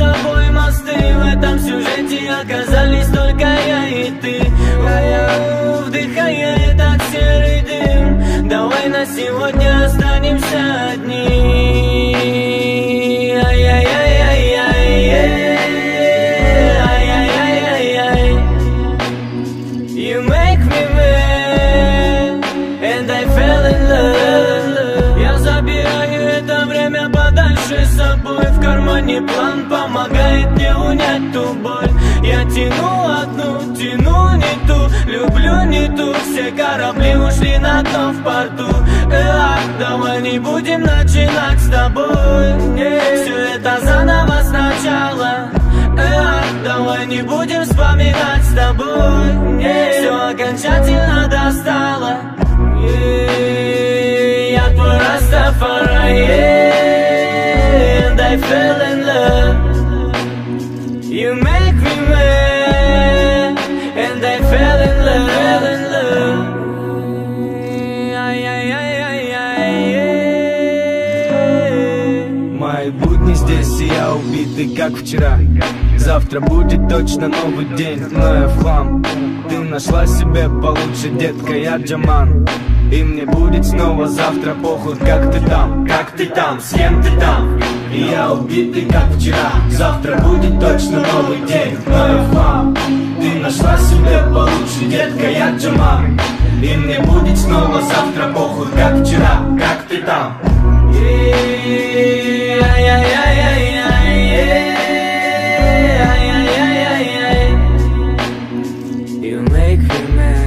тобой мосты. В этом сюжете оказались только я и ты. Вдыхая этот серый дым, давай на сегодня останемся одни. You make me mad, and I fell in love. Я забираю это время подальше с собой. В кармане план помогает мне унять ту боль. Я тяну одну, тяну не ту, люблю не ту. Все корабли ушли на дно в порту. Давай не будем начинать с тобой. Все это заново сначала. Давай не будем вспоминать с тобой. Все окончательно достало. Я твой Растафари, and I fell in love. You make me mad, and I fell in love. Мои будни здесь, и я убитый, как вчера. Завтра будет точно новый день, но я в хлам. Ты нашла себе получше, детка, я Джаман. И мне будет снова завтра похуй, как ты там, с кем ты там. И я убитый, как вчера. Завтра будет точно новый день, но я в хлам. Ты нашла себе получше, детка, я Джаман. И мне будет снова завтра похуй, как вчера, как ты там. You make me mad.